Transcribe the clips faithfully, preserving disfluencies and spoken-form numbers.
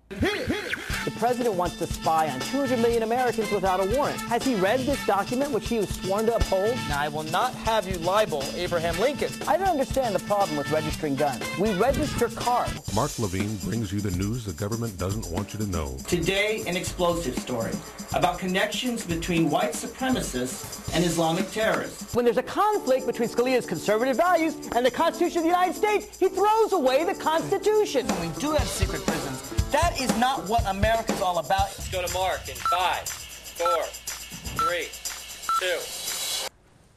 The president wants to spy on two hundred million Americans without a warrant. Has he read this document, which he was sworn to uphold? Now, I will not have you libel Abraham Lincoln. I don't understand the problem with registering guns. We register cars. Mark Levine brings you the news the government doesn't want you to know. Today, an explosive story about connections between white supremacists and Islamic terrorists. When there's a conflict between Scalia's conservative values and the Constitution of the United States, he throws away the Constitution. We do have secret prisons. That is not what America's all about. Let's go to Mark in five, four, three, two.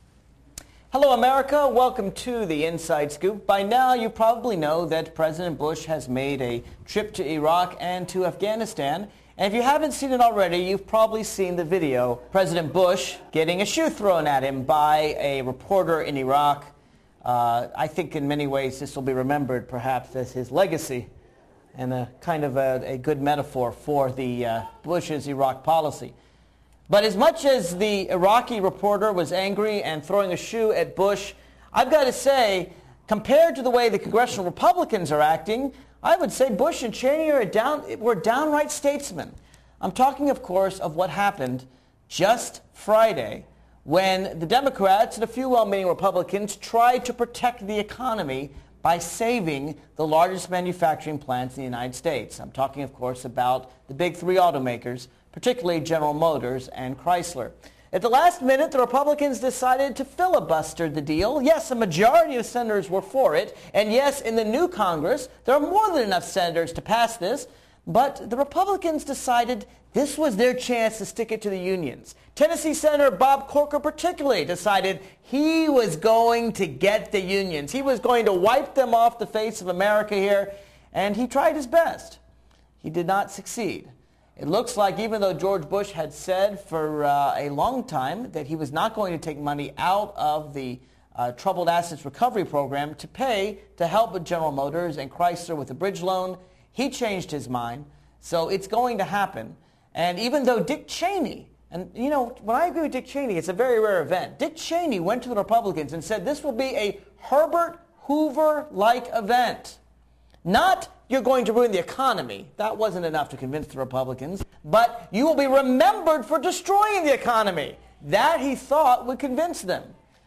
Hello, America. Welcome to the Inside Scoop. By now, you probably know that President Bush has made a trip to Iraq and to Afghanistan. And if you haven't seen it already, you've probably seen the video. President Bush getting a shoe thrown at him by a reporter in Iraq. Uh, I think in many ways this will be remembered perhaps as his legacy and a kind of a, a good metaphor for the uh, Bush's Iraq policy. But as much as the Iraqi reporter was angry and throwing a shoe at Bush, I've got to say, compared to the way the congressional Republicans are acting, I would say Bush and Cheney are down, were downright statesmen. I'm talking, of course, of what happened just Friday when the Democrats and a few well-meaning Republicans tried to protect the economy by saving the largest manufacturing plants in the United States. I'm talking, of course, about the big three automakers, particularly General Motors and Chrysler. At the last minute, the Republicans decided to filibuster the deal. Yes, a majority of senators were for it. And yes, in the new Congress, there are more than enough senators to pass this. But the Republicans decided this was their chance to stick it to the unions. Tennessee Senator Bob Corker particularly decided he was going to get the unions. He was going to wipe them off the face of America here. And he tried his best. He did not succeed. It looks like even though George Bush had said for uh, a long time that he was not going to take money out of the uh, Troubled Assets Recovery Program to pay to help with General Motors and Chrysler with the bridge loan, he changed his mind. So it's going to happen. And even though Dick Cheney, and you know, when I agree with Dick Cheney, it's a very rare event. Dick Cheney went to the Republicans and said this will be a Herbert Hoover-like event. Not you're going to ruin the economy. That wasn't enough to convince the Republicans. But you will be remembered for destroying the economy. That, he thought, would convince them.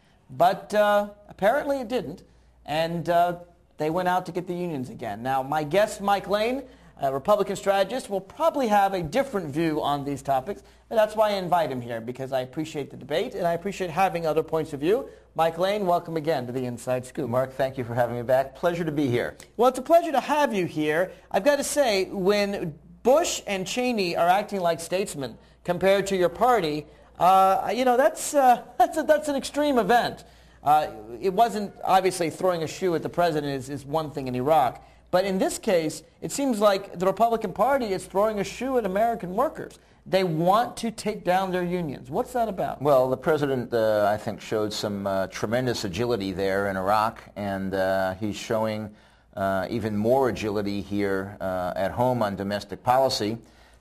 But uh, apparently it didn't. And uh, they went out to get the unions again. Now, my guest, Mike Lane, a Republican strategist, will probably have a different view on these topics. But that's why I invite him here, because I appreciate the debate and I appreciate having other points of view. Mike Lane, welcome again to the Inside Scoop. Mark, thank you for having me back. Pleasure to be here. Well, it's a pleasure to have you here. I've got to say, when Bush and Cheney are acting like statesmen compared to your party, uh, you know, that's, uh, that's, a, that's an extreme event. Uh, it wasn't, obviously, throwing a shoe at the president is, is one thing in Iraq. But in this case, it seems like the Republican Party is throwing a shoe at American workers. They want to take down their unions. What's that about? Well, the president, uh, I think, showed some uh, tremendous agility there in Iraq, and uh, he's showing uh, even more agility here uh, at home on domestic policy.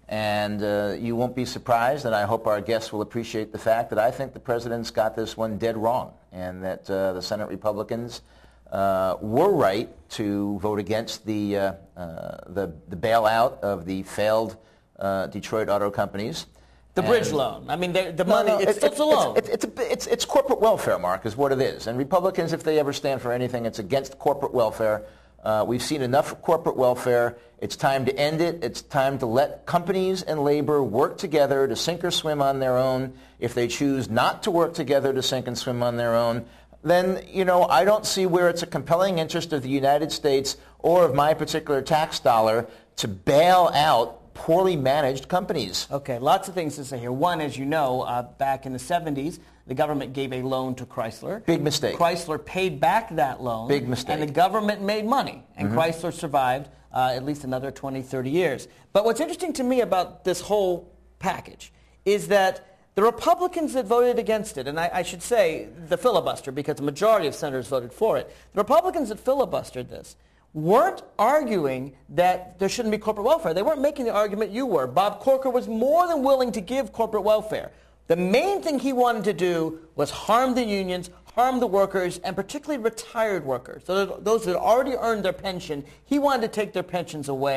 And uh, you won't be surprised, and I hope our guests will appreciate the fact that I think the president's got this one dead wrong, and that uh, the Senate Republicans uh, were right to vote against the, uh, uh, the, the bailout of the failed Uh, Detroit auto companies. The bridge loan. I mean, the no, money, no, it's, it, it's a loan. It's, it's, it's, it's, it's corporate welfare, Mark, is what it is. And Republicans, if they ever stand for anything, it's against corporate welfare. Uh, we've seen enough corporate welfare. It's time to end it. It's time to let companies and labor work together to sink or swim on their own. If they choose not to work together to sink and swim on their own, then, you know, I don't see where it's a compelling interest of the United States or of my particular tax dollar to bail out poorly managed companies. Okay, lots of things to say here. One, as you know, uh, back in the seventies, the government gave a loan to Chrysler. Big mistake. Chrysler paid back that loan. Big mistake. And the government made money. And mm-hmm. Chrysler survived uh, at least another twenty, thirty years. But what's interesting to me about this whole package is that the Republicans that voted against it, and I, I should say the filibuster, because the majority of senators voted for it, the Republicans that filibustered this weren't arguing that there shouldn't be corporate welfare. They weren't making the argument you were. Bob Corker was more than willing to give corporate welfare. The main thing he wanted to do was harm the unions, harm the workers, and particularly retired workers. So those that already earned their pension, he wanted to take their pensions away.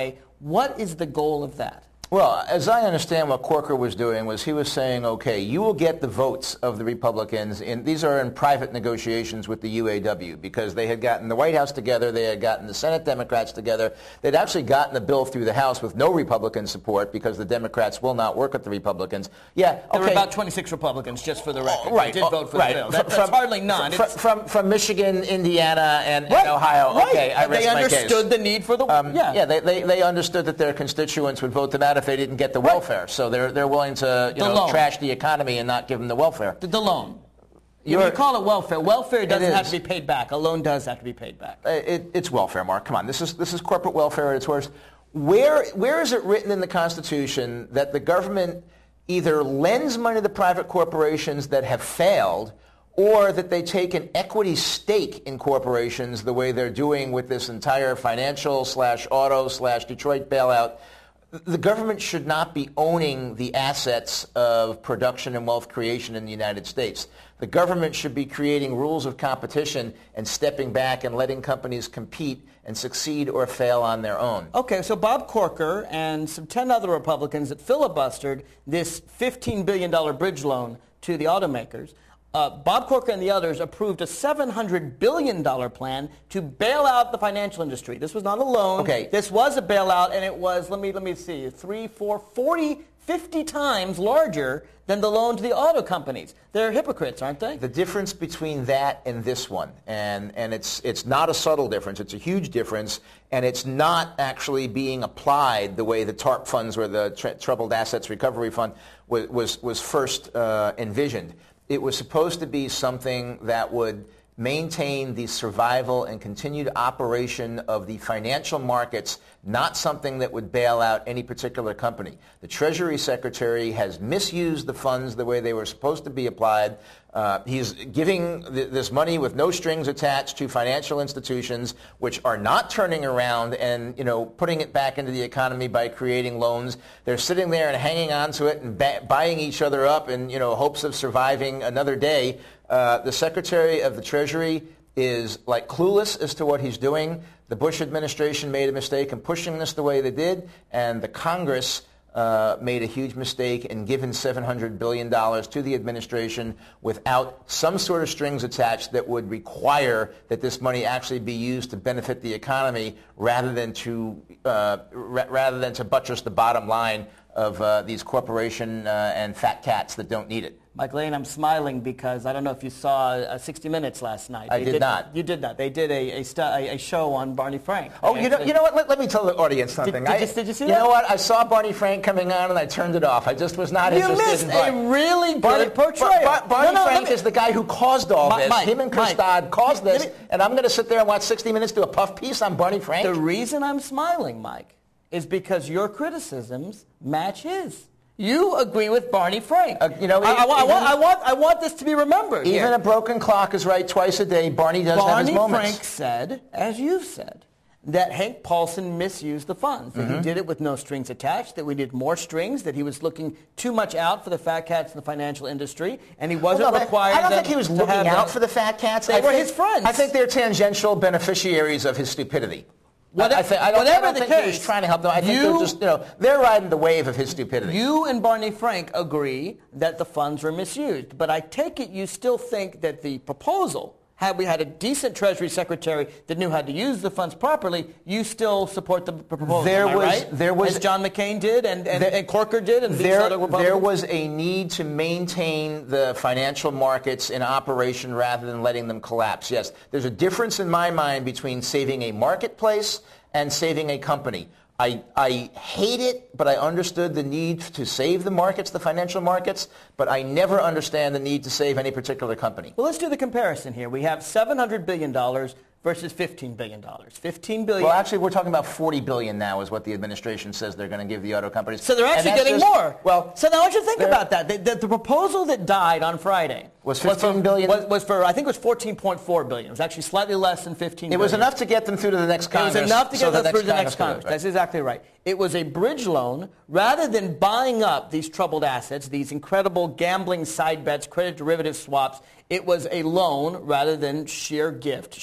What is the goal of that? Well, as I understand what Corker was doing was he was saying, okay, you will get the votes of the Republicans. In, these are in private negotiations with the U A W because they had gotten the White House together, they had gotten the Senate Democrats together. They'd actually gotten the bill through the House with no Republican support because the Democrats will not work with the Republicans. Yeah, okay. There were about twenty-six Republicans, just for the record. Oh, right. They did vote for right. the bill. That, from, that's hardly none. From, from, from Michigan, Indiana, and, right. and Ohio. Right. Okay, I rest They my case. understood the need for the... Um, yeah, yeah they, they, they understood that their constituents would vote them out if they didn't get the right. welfare. So they're they're willing to you the know loan. trash the economy and not give them the welfare. The, the loan. You, You're, you call it welfare. Welfare doesn't is. have to be paid back. A loan does have to be paid back. Uh, it, it's welfare, Mark. Come on, this is this is corporate welfare at its worst. Where where is it written in the Constitution that the government either lends money to private corporations that have failed, or that they take an equity stake in corporations the way they're doing with this entire financial slash auto slash Detroit bailout? The government should not be owning the assets of production and wealth creation in the United States. The government should be creating rules of competition and stepping back and letting companies compete and succeed or fail on their own. Okay, so Bob Corker and some ten other Republicans that filibustered this fifteen billion dollars bridge loan to the automakers. Uh, Bob Corker and the others approved a seven hundred billion dollars plan to bail out the financial industry. This was not a loan. Okay. This was a bailout, and it was, let me let me see, three, four, forty, fifty times larger than the loan to the auto companies. They're hypocrites, aren't they? The difference between that and this one, and, and it's, it's not a subtle difference, it's a huge difference, and it's not actually being applied the way the TARP funds or the Tr- Troubled Assets Recovery Fund was, was, was first uh, envisioned. It was supposed to be something that would maintain the survival and continued operation of the financial markets, not something that would bail out any particular company. The Treasury Secretary has misused the funds the way they were supposed to be applied. Uh, he's giving th- this money with no strings attached to financial institutions which are not turning around and, you know, putting it back into the economy by creating loans. They're sitting there and hanging on to it and ba- buying each other up in, you know, hopes of surviving another day. Uh, the Secretary of the Treasury is like clueless as to what he's doing. The Bush administration made a mistake in pushing this the way they did, and the Congress uh, made a huge mistake in giving seven hundred billion dollars to the administration without some sort of strings attached that would require that this money actually be used to benefit the economy rather than to uh, ra- rather than to buttress the bottom line of uh, these corporation uh, and fat cats that don't need it. Mike Lane, I'm smiling because I don't know if you saw uh, sixty minutes last night. I They did, did not. You did not. They did a, a, stu- a, a show on Barney Frank. Oh, They you know, actually- you know what? Let, let me tell the audience something. Did- did I, you- did you see You that? know what? I saw Barney Frank coming on and I turned it off. I just was not You interested missed in a Barney. really good Barney, portrayal. Bar- Bar- Barney No, no, let Frank me- is the guy who caused all Mi- this. Mike, Him and Mike, Kristad caused let this, me- and I'm going to sit there and watch sixty minutes do a puff piece on Barney Frank? The reason I'm smiling, Mike, is because your criticisms match his. You agree with Barney Frank. Uh, you know, I, I, even- I, want, I, want, I want this to be remembered. Even here. a broken clock is right twice a day. Barney does have Barney his moments. Frank said, as you've said, that Hank Paulson misused the funds, that Mm-hmm. he did it with no strings attached, that we needed more strings, that he was looking too much out for the fat cats in the financial industry, and he wasn't Well, no, required I don't to- think he was to looking have out them. for the fat cats. They I were think, his friends. I think they're tangential beneficiaries of his stupidity. What- I, I, think, I don't, I whatever don't the think he case, was trying to help them. I think you- they're just, you know, they're riding the wave of his stupidity. You and Barney Frank agree that the funds were misused, but I take it you still think that the proposal, had we had a decent Treasury Secretary that knew how to use the funds properly, you still support the proposal, There am I was- right? there was- As John McCain did and, and, There- and Corker did and these there, other Republicans? there was a need to maintain the financial markets in operation rather than letting them collapse. Yes, there's a difference in my mind between saving a marketplace and saving a company. I, I hate it, but I understood the need to save the markets, the financial markets, but I never understand the need to save any particular company. Well, let's do the comparison here. We have seven hundred billion dollars versus fifteen billion dollars. fifteen billion dollars. Well, actually, we're talking about forty billion dollars now is what the administration says they're going to give the auto companies. So they're And actually that's getting just- more. Well, so now I want you to think they're- about that. The, the, the proposal that died on Friday Was fifteen for, billion Was, was for I think it was fourteen point four billion. It was actually slightly less than fifteen. It was billion. enough to get them through to the next It Congress. was enough to so get them through the next could do it, Congress. right? That's exactly right. It was a bridge loan. Rather than buying up these troubled assets, these incredible gambling side bets, credit derivative swaps, it was a loan rather than sheer gift, sheer welfare.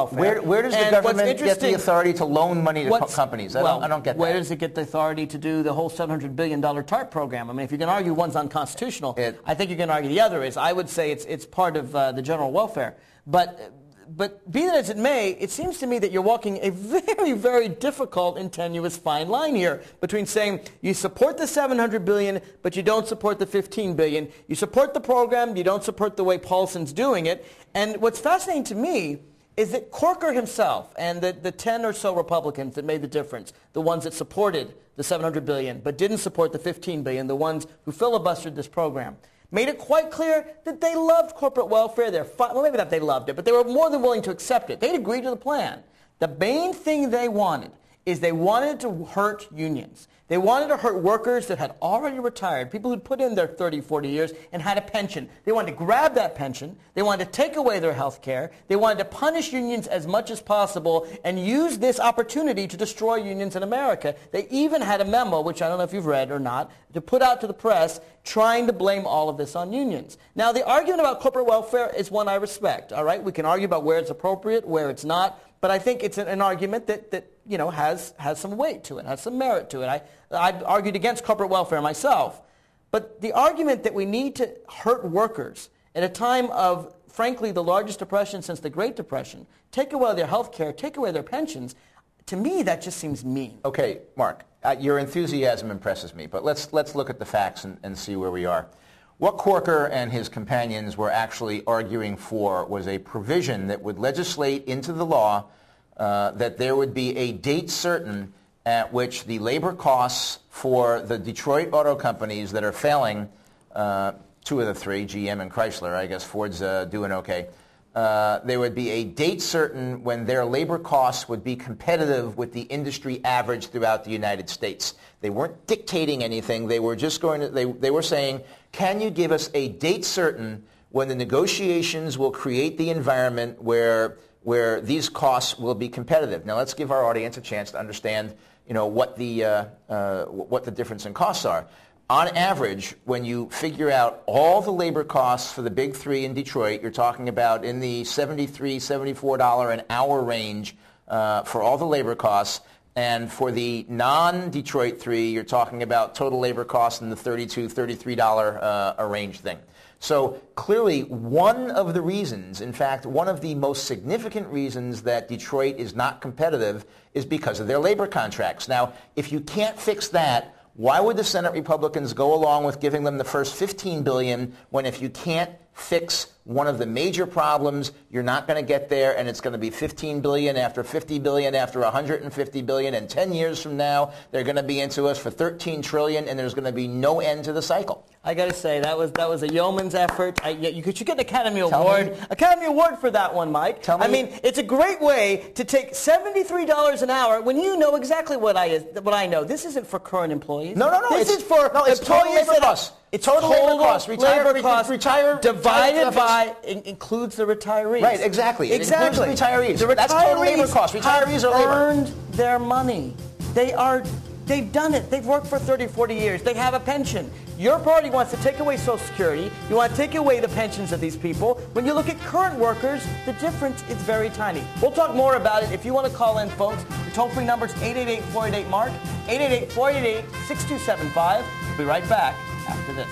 welfare. Where, where does the And government what's get the authority to loan money to co- What's- companies? I, well, don't, I don't get where that. does it get the authority to do the whole seven hundred billion dollars TARP program? I mean, if you can argue one's unconstitutional, It- I think you can argue the other is. I would say it's it's part of uh, the general welfare. But but be that as it may, it seems to me that you're walking a very, very difficult and tenuous fine line here between saying you support the seven hundred billion dollars, but you don't support the fifteen billion dollars. You support the program, you don't support the way Paulson's doing it. And what's fascinating to me is that Corker himself and the, the ten or so Republicans that made the difference, the ones that supported the seven hundred billion dollars but didn't support the fifteen billion dollars, the ones who filibustered this program, made it quite clear that they loved corporate welfare. They're fi- well, maybe not they loved it, but they were more than willing to accept it. They'd agreed to the plan. The main thing they wanted is they wanted to hurt unions. They wanted to hurt workers that had already retired, people who'd put in their thirty, forty years and had a pension. They wanted to grab that pension. They wanted to take away their health care. They wanted to punish unions as much as possible and use this opportunity to destroy unions in America. They even had a memo, which I don't know if you've read or not, to put out to the press trying to blame all of this on unions. Now, the argument about corporate welfare is one I respect, all right? We can argue about where it's appropriate, where it's not, but I think it's an, an argument that, that you know, has, has some weight to it, has some merit to it. I, I've argued against corporate welfare myself. But the argument that we need to hurt workers at a time of, frankly, the largest depression since the Great Depression, take away their health care, take away their pensions, to me, that just seems mean. Okay, Mark, uh, your enthusiasm impresses me, but let's, let's look at the facts and, and see where we are. What Corker and his companions were actually arguing for was a provision that would legislate into the law uh, that there would be a date certain at which the labor costs for the Detroit auto companies that are failing, uh, two of the three, G M and Chrysler, I guess Ford's uh, doing okay, uh, there would be a date certain when their labor costs would be competitive with the industry average throughout the United States. They weren't dictating anything. They were just going to, they, they were saying, can you give us a date certain when the negotiations will create the environment where, where these costs will be competitive? Now let's give our audience a chance to understand, you know, what the, uh, uh, what the difference in costs are. On average, when you figure out all the labor costs for the big three in Detroit, you're talking about in the seventy-three dollars, seventy-four dollars an hour range uh, for all the labor costs. And for the non-Detroit three, you're talking about total labor costs in the thirty-two dollars, thirty-three dollars uh, a range thing. So clearly, one of the reasons, in fact, one of the most significant reasons that Detroit is not competitive is because of their labor contracts. Now, if you can't fix that, why would the Senate Republicans go along with giving them the first fifteen billion dollars when if you can't fix one of the major problems, you're not going to get there, and it's going to be fifteen billion dollars after fifty billion dollars after one hundred fifty billion dollars, and ten years from now, they're going to be into us for thirteen trillion dollars, and there's going to be no end to the cycle. I got to say, that was that was a yeoman's effort. I, you, you should get an Academy Tell Award. me. Academy Award for that one, Mike. Tell me. I mean, it's a great way to take seventy-three dollars an hour when you know exactly what I is what I know. This isn't for current employees. No, no, no. This it's, is for no, it's total employees labor that are- costs. It's total, labor costs. Retire, labor re- costs retire, divided retire by in, includes the retirees. Right, exactly. It Exactly. includes retirees. The That's total labor retirees costs. Retirees have are labor. earned their money. They are. They've done it. They've worked for thirty, forty years. They have a pension. Your party wants to take away Social Security. You want to take away the pensions of these people. When you look at current workers, the difference is very tiny. We'll talk more about it. If you want to call in, folks, the toll-free number is eight eight eight, four eight eight, MARK, eight eight eight, four eight eight, six two seven five. We'll be right back after this.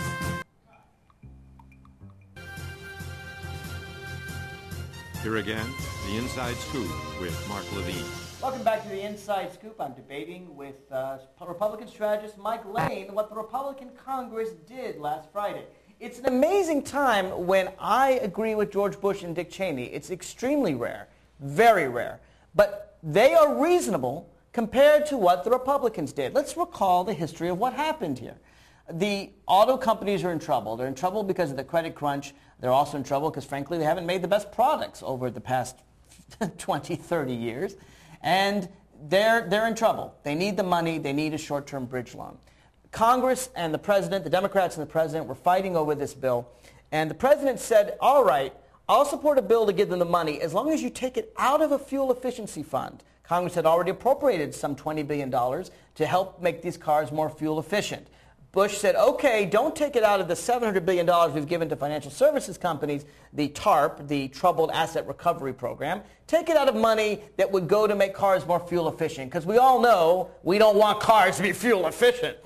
Here again, the Inside Scoop with Mark Levine. Welcome back to the Inside Scoop. I'm debating with uh, Republican strategist Mike Lane what the Republican Congress did last Friday. It's an amazing time when I agree with George Bush and Dick Cheney. It's extremely rare, very rare. But they are reasonable compared to what the Republicans did. Let's recall the history of what happened here. The auto companies are in trouble. They're in trouble because of the credit crunch. They're also in trouble because, frankly, they haven't made the best products over the past twenty, thirty years. And they're, they're in trouble. They need the money. They need a short-term bridge loan. Congress and the president, the Democrats and the president, were fighting over this bill. And the president said, all right, I'll support a bill to give them the money as long as you take it out of a fuel efficiency fund. Congress had already appropriated some twenty billion dollars to help make these cars more fuel efficient. Bush said, okay, don't take it out of the seven hundred billion dollars we've given to financial services companies, the TARP, the Troubled Asset Recovery Program. Take it out of money that would go to make cars more fuel efficient, because we all know we don't want cars to be fuel efficient.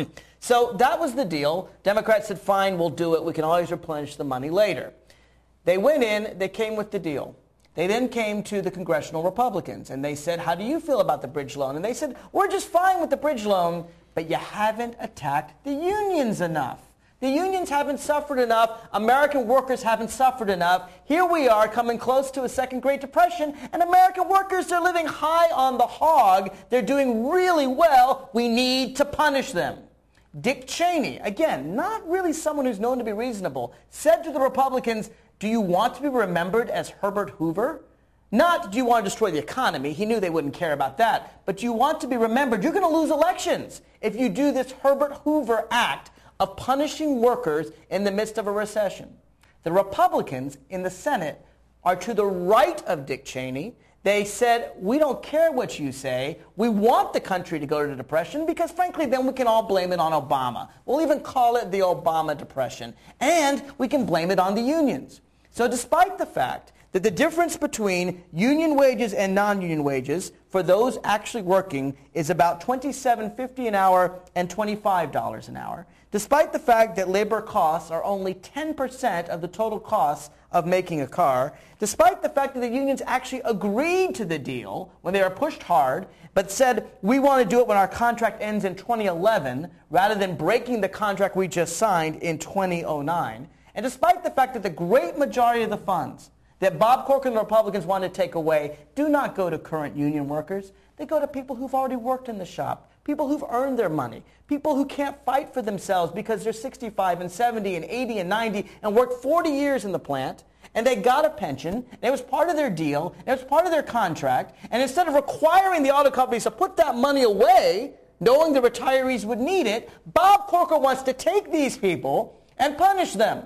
So that was the deal. Democrats said, fine, we'll do it. We can always replenish the money later. They went in, they came with the deal. They then came to the congressional Republicans, and they said, how do you feel about the bridge loan? And they said, we're just fine with the bridge loan, but you haven't attacked the unions enough. The unions haven't suffered enough. American workers haven't suffered enough. Here we are coming close to a second Great Depression, and American workers are living high on the hog. They're doing really well. We need to punish them. Dick Cheney, again, not really someone who's known to be reasonable, said to the Republicans, do you want to be remembered as Herbert Hoover? Not do you want to destroy the economy. He knew they wouldn't care about that. But you want to be remembered. You're going to lose elections if you do this Herbert Hoover act of punishing workers in the midst of a recession. The Republicans in the Senate are to the right of Dick Cheney. They said, we don't care what you say. We want the country to go to depression because, frankly, then we can all blame it on Obama. We'll even call it the Obama Depression. And we can blame it on the unions. So despite the fact that the difference between union wages and non-union wages for those actually working is about twenty-seven dollars and fifty cents an hour and twenty-five dollars an hour, despite the fact that labor costs are only ten percent of the total costs of making a car, despite the fact that the unions actually agreed to the deal when they were pushed hard, but said, we want to do it when our contract ends in twenty eleven, rather than breaking the contract we just signed in two thousand nine, and despite the fact that the great majority of the funds that Bob Corker and the Republicans want to take away do not go to current union workers. They go to people who've already worked in the shop, people who've earned their money, people who can't fight for themselves because they're sixty-five and seventy and eighty and ninety and worked forty years in the plant, and they got a pension, and it was part of their deal, and it was part of their contract, and instead of requiring the auto companies to put that money away, knowing the retirees would need it, Bob Corker wants to take these people and punish them.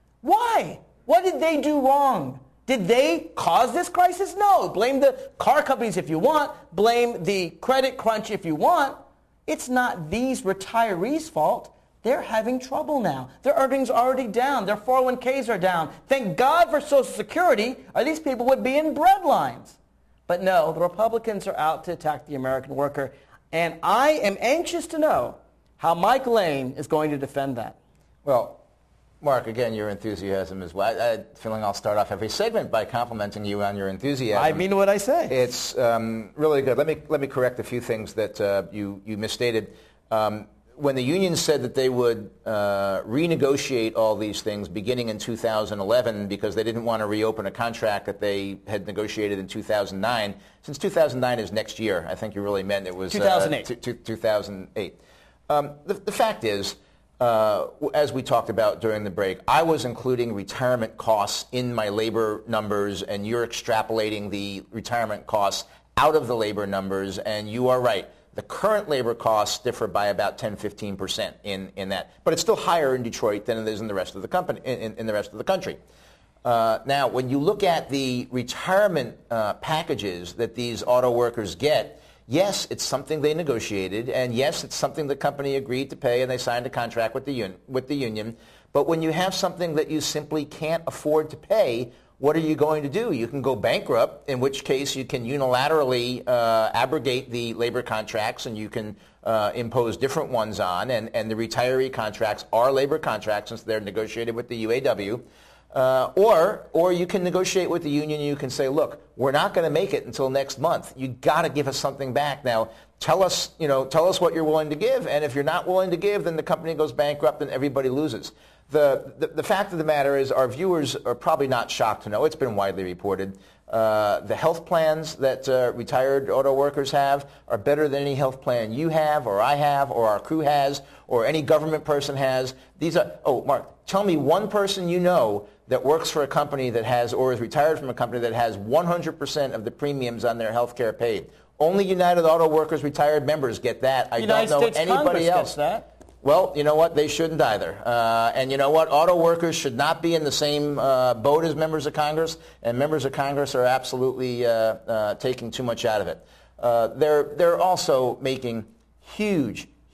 Why? What did they do wrong? Did they cause this crisis? No. Blame the car companies if you want. Blame the credit crunch if you want. It's not these retirees' fault. They're having trouble now. Their earnings are already down. Their four oh one k's are down. Thank God for Social Security, or these people would be in bread lines. But no, the Republicans are out to attack the American worker. And I am anxious to know how Mike Lane is going to defend that. Well, Mark, again, your enthusiasm is well. I, I feeling I'll start off every segment by complimenting you on your enthusiasm. I mean what I say. It's um, really good. Let me let me correct a few things that uh, you you misstated. Um, when the unions said that they would uh, renegotiate all these things beginning in two thousand eleven because they didn't want to reopen a contract that they had negotiated in two thousand nine, since two thousand nine is next year, I think you really meant it was two thousand eight. Uh, t- t- two thousand eight. Um, the, the fact is, Uh, as we talked about during the break, I was including retirement costs in my labor numbers, and you're extrapolating the retirement costs out of the labor numbers, and you are right. The current labor costs differ by about ten, fifteen percent in, in that. But it's still higher in Detroit than it is in the rest of the company, in, in the rest of the country. Uh, now, when you look at the retirement uh, packages that these auto workers get, yes, it's something they negotiated, and yes, it's something the company agreed to pay, and they signed a contract with the, un- with the union. But when you have something that you simply can't afford to pay, what are you going to do? You can go bankrupt, in which case you can unilaterally uh, abrogate the labor contracts, and you can uh, impose different ones on, and, and the retiree contracts are labor contracts since they're negotiated with the U A W. Uh, or, or you can negotiate with the union and you can say, look, we're not going to make it until next month. You got to give us something back. Now, tell us, you know, tell us what you're willing to give. And if you're not willing to give, then the company goes bankrupt and everybody loses. The, the, the fact of the matter is our viewers are probably not shocked to know, it's been widely reported, uh, the health plans that uh, retired auto workers have are better than any health plan you have or I have or our crew has or any government person has. These are, oh, Mark, tell me one person you know that works for a company that has, or is retired from a company that has one hundred percent of the premiums on their health care paid. Only United Auto Workers retired members get that. I United don't know States anybody Congress else. Gets that. Well, you know what? They shouldn't either. Uh, and you know what? Auto workers should not be in the same uh, boat as members of Congress, and members of Congress are absolutely uh, uh, taking too much out of it. Uh, they're, they're also making huge,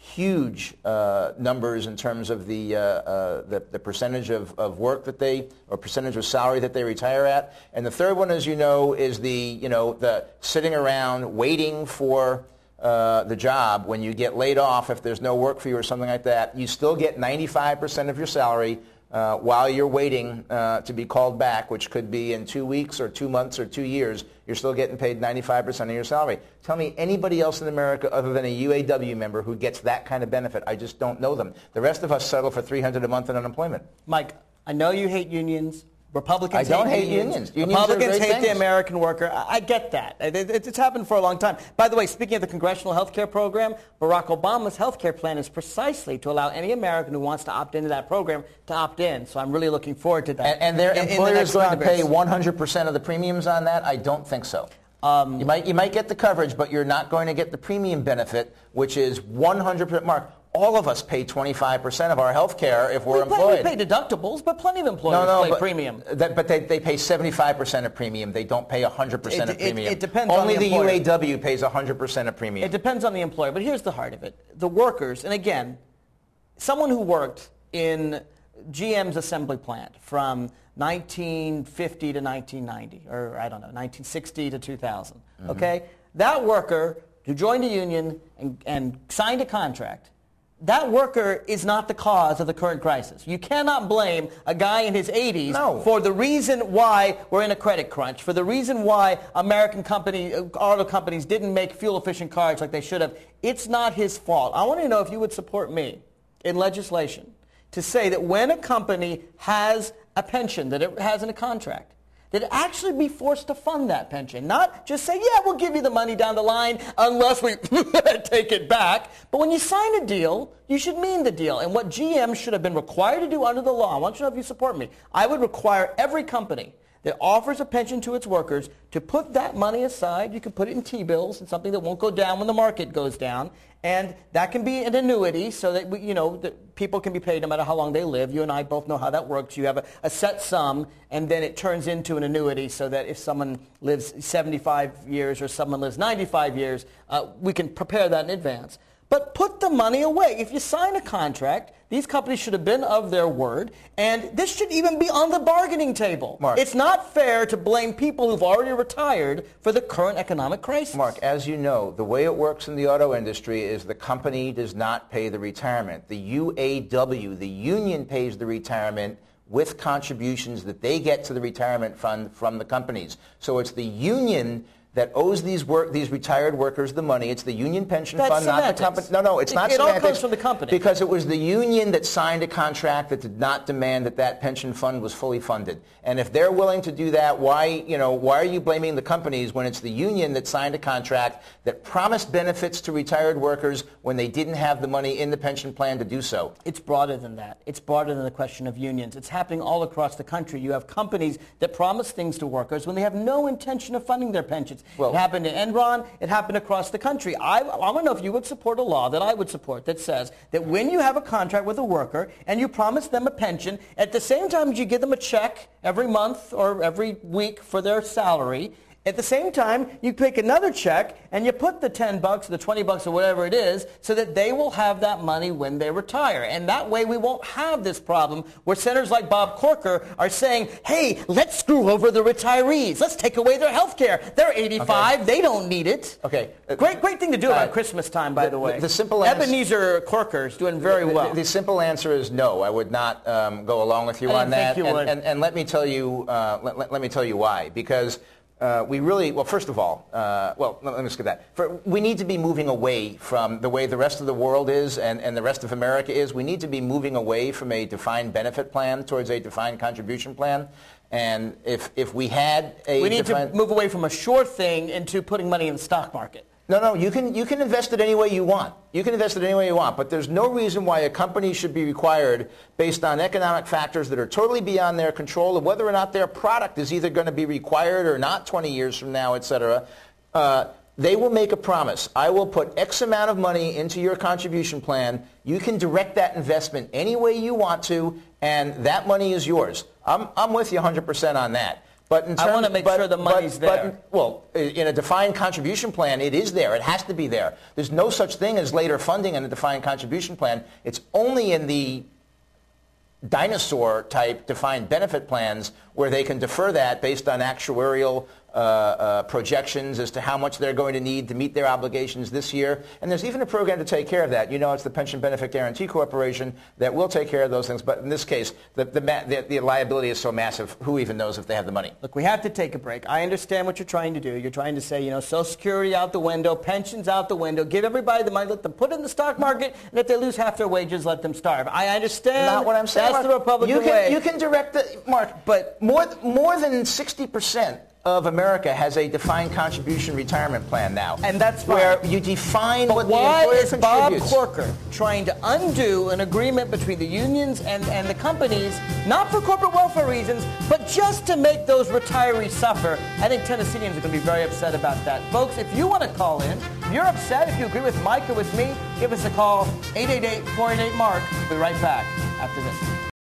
huge uh, numbers in terms of the, uh, uh, the, the percentage of, of work that they, or percentage of salary that they retire at. And the third one, as you know, is the, you know, the sitting around waiting for uh, the job. When you get laid off, if there's no work for you or something like that, you still get ninety-five percent of your salary Uh, while you're waiting uh, to be called back, which could be in two weeks or two months or two years, you're still getting paid ninety-five percent of your salary. Tell me anybody else in America other than a U A W member who gets that kind of benefit. I just don't know them. The rest of us settle for three hundred dollars a month in unemployment. Mike, I know you hate unions. Republicans I don't hate, hate unions. unions. unions Republicans hate things. the American worker. I, I get that. It, it, it's happened for a long time. By the way, speaking of the congressional health care program, Barack Obama's health care plan is precisely to allow any American who wants to opt into that program to opt in. So I'm really looking forward to that. And, and their in, employer in the is going Congress. to pay one hundred percent of the premiums on that? I don't think so. Um, you might you might get the coverage, but you're not going to get the premium benefit, which is one hundred percent. Mark, all of us pay twenty-five percent of our health care if we're we employed. Pay, we pay deductibles, but plenty of employers no, no, pay but, premium. That, but they, they pay seventy-five percent of premium. They don't pay one hundred percent It- of it- premium. it depends Only on the the employer. U A W pays one hundred percent of premium. It depends on the employer, but here's the heart of it. The workers, and again, someone who worked in G M's assembly plant from nineteen fifty to nineteen ninety, or I don't know, nineteen sixty to two thousand, mm-hmm. okay? That worker who joined a union and, and signed a contract, that worker is not the cause of the current crisis. You cannot blame a guy in his eighties no. for the reason why we're in a credit crunch, for the reason why American company, auto companies didn't make fuel-efficient cars like they should have. It's not his fault. I want to know if you would support me in legislation to say that when a company has a pension that it has in a contract, that it actually be forced to fund that pension. Not just say, yeah, we'll give you the money down the line unless we take it back. But when you sign a deal, you should mean the deal. And what G M should have been required to do under the law, I want you to know if you support me, I would require every company that offers a pension to its workers to put that money aside. You can put it in T-bills and something that won't go down when the market goes down. And that can be an annuity so that, we, you know, that people can be paid no matter how long they live. You and I both know how that works. You have a, a set sum, and then it turns into an annuity so that if someone lives seventy-five years or someone lives ninety-five years, uh, we can prepare that in advance. But put the money away. If you sign a contract, these companies should have been of their word, and this should even be on the bargaining table. Mark, it's not fair to blame people who've already retired for the current economic crisis. Mark, as you know, the way it works in the auto industry is the company does not pay the retirement. The U A W, the union, pays the retirement with contributions that they get to the retirement fund from the companies. So it's the union that owes these work these retired workers the money. It's the union pension That's fund, semantics. not the company. No, no, it's it, not it semantics. all comes from the company. Because it was the union that signed a contract that did not demand that that pension fund was fully funded. And if they're willing to do that, why, you know, why are you blaming the companies when it's the union that signed a contract that promised benefits to retired workers when they didn't have the money in the pension plan to do so? It's broader than that. It's broader than the question of unions. It's happening all across the country. You have companies that promise things to workers when they have no intention of funding their pensions. Well, it happened in Enron. It happened across the country. I, I want to know if you would support a law that I would support that says that when you have a contract with a worker and you promise them a pension, at the same time as you give them a check every month or every week for their salary, at the same time, you take another check and you put the ten bucks, the twenty bucks, or whatever it is, so that they will have that money when they retire. And that way we won't have this problem where senators like Bob Corker are saying, hey, let's screw over the retirees. Let's take away their health care. They're eighty-five. Okay. They don't need it. Okay. Great, great thing to do uh, about Christmas time, by the, the way. The, the simple answer, Ebenezer Corker is doing very the, well. The, the simple answer is no. I would not um, go along with you I on didn't that. think you and, would. And, and let me tell you, uh, let, let, let me tell you why. Because Uh, we really, well, first of all, uh, well, let me skip that. For, we need to be moving away from the way the rest of the world is and, and the rest of America is. We need to be moving away from a defined benefit plan towards a defined contribution plan. And if, if we had a We need defined, to move away from a sure thing into putting money in the stock market. No, no, you can, you can invest it any way you want. You can invest it any way you want, but there's no reason why a company should be required based on economic factors that are totally beyond their control of whether or not their product is either going to be required or not twenty years from now, et cetera. Uh, they will make a promise. I will put X amount of money into your contribution plan. You can direct that investment any way you want to, and that money is yours. I'm, I'm with you one hundred percent on that. But in terms, I want to make but, sure the money's but, there. But, well, in a defined contribution plan, it is there. It has to be there. There's no such thing as later funding in a defined contribution plan. It's only in the dinosaur-type defined benefit plans where they can defer that based on actuarial uh, uh, projections as to how much they're going to need to meet their obligations this year. And there's even a program to take care of that. You know, it's the Pension Benefit Guarantee Corporation that will take care of those things. But in this case, the, the, the, the liability is so massive, who even knows if they have the money? Look, we have to take a break. I understand what you're trying to do. You're trying to say, you know, Social Security out the window, pensions out the window, give everybody the money, let them put it in the stock market, and if they lose half their wages, let them starve. I understand. Not what I'm saying. That's Mark. the Republican you can, way. You can direct the, Mark, but more, more than sixty percent of America has a defined contribution retirement plan now. And that's fine. Where you define but what why the employer is Bob contributes. Corker trying to undo an agreement between the unions and, and the companies, not for corporate welfare reasons, but just to make those retirees suffer? I think Tennesseans are going to be very upset about that. Folks, if you want to call in, if you're upset, if you agree with Mike or with me, give us a call, eight eight eight, four eight eight, MARK. We'll be right back after this.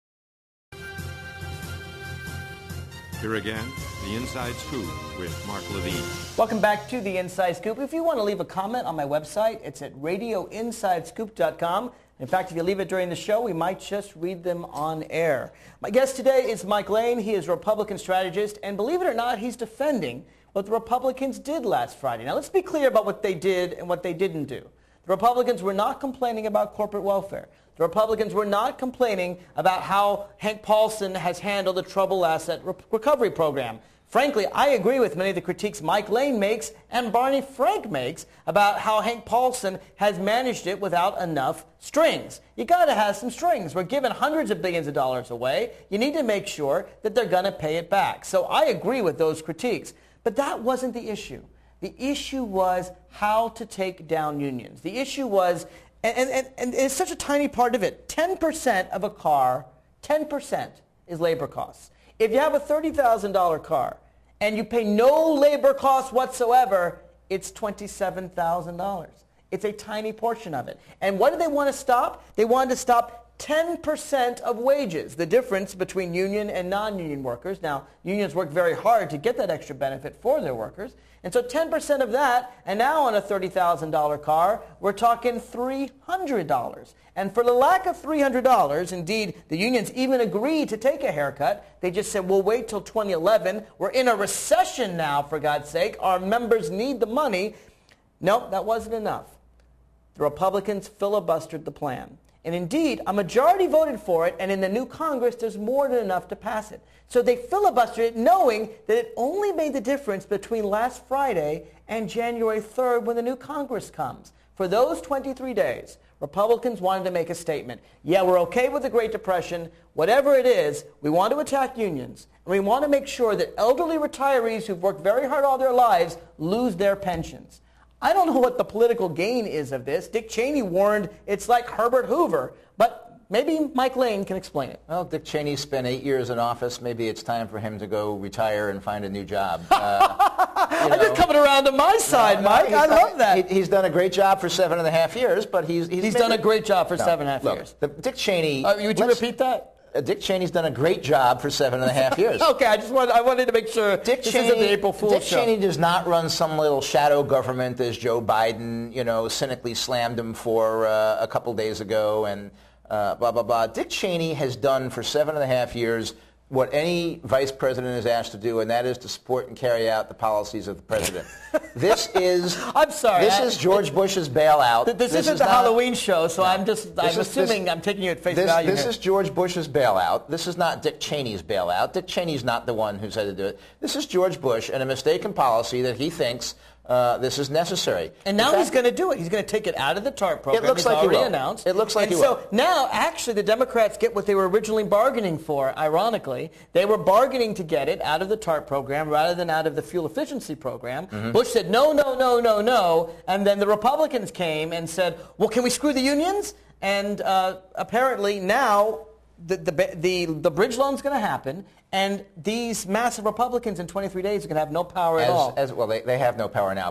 Here again, the Inside Scoop with Mark Levine. Welcome back to the Inside Scoop. If you want to leave a comment on my website, it's at radio inside scoop dot com. In fact, if you leave it during the show, we might just read them on air. My guest today is Mike Lane. He is a Republican strategist, and believe it or not, he's defending what the Republicans did last Friday. Now, let's be clear about what they did and what they didn't do. The Republicans were not complaining about corporate welfare. The Republicans were not complaining about how Hank Paulson has handled the Troubled Asset Re- Recovery Program. Frankly, I agree with many of the critiques Mike Lane makes and Barney Frank makes about how Hank Paulson has managed it without enough strings. You got to have some strings. We're giving hundreds of billions of dollars away. You need to make sure that they're going to pay it back. So I agree with those critiques. But that wasn't the issue. The issue was how to take down unions. The issue was, and, and, and it's such a tiny part of it, ten percent of a car, ten percent is labor costs. If you have a thirty thousand dollars car and you pay no labor costs whatsoever, it's twenty-seven thousand dollars. It's a tiny portion of it. And what did they want to stop? They wanted to stop ten percent of wages, the difference between union and non-union workers. Now, unions work very hard to get that extra benefit for their workers. And so ten percent of that, and now on a thirty thousand dollars car, we're talking three hundred dollars. And for the lack of three hundred dollars, indeed, the unions even agreed to take a haircut. They just said, we'll wait till twenty eleven. We're in a recession now, for God's sake. Our members need the money. No, that wasn't enough. The Republicans filibustered the plan. And indeed, a majority voted for it, and in the new Congress, there's more than enough to pass it. So they filibustered it knowing that it only made the difference between last Friday and January third when the new Congress comes. For those twenty-three days, Republicans wanted to make a statement. Yeah, we're okay with the Great Depression. Whatever it is, we want to attack unions. And we want to make sure that elderly retirees who've worked very hard all their lives lose their pensions. I don't know what the political gain is of this. Dick Cheney warned it's like Herbert Hoover, but maybe Mike Lane can explain it. Well, Dick Cheney spent eight years in office. Maybe it's time for him to go retire and find a new job. Uh, you know, I'm just coming around to my side, no, no, Mike. I done, love that. He, he's done a great job for seven and a half years, but he's... He's, he's made done it, a great job for no, seven and a half look, years. The, Dick Cheney... Uh, would you repeat that? Uh, Dick Cheney's done a great job for seven and a half years. Okay, I just wanted, I wanted to make sure Dick this Cheney, isn't the April Fool's Dick show. Cheney does not run some little shadow government as Joe Biden, you know, cynically slammed him for uh, a couple days ago and uh, blah, blah, blah. Dick Cheney has done for seven and a half years what any vice president is asked to do, and that is to support and carry out the policies of the president. This is... I'm sorry. This I, is George Bush's bailout. Th- this, this isn't is the not, Halloween show, so I'm just, I'm is, assuming this, I'm taking you at face this, value This here. is George Bush's bailout. This is not Dick Cheney's bailout. Dick Cheney's not the one who said to do it. This is George Bush and a mistaken policy that he thinks uh, this is necessary. And now fact, he's going to do it. He's going to take it out of the TARP program. It looks he's like he already will. announced. It looks like and he so will. now, actually, the Democrats get what they were originally bargaining for, ironically. They were bargaining to get it out of the TARP program rather than out of the fuel efficiency program. Mm-hmm. Bush said, no, no, no, no, no. And then the Republicans came and said, well, can we screw the unions? And uh, apparently now the, the, the, the bridge loan's going to happen. And these massive Republicans in twenty-three days are going to have no power at as, all. As, well, they, they have no power now, but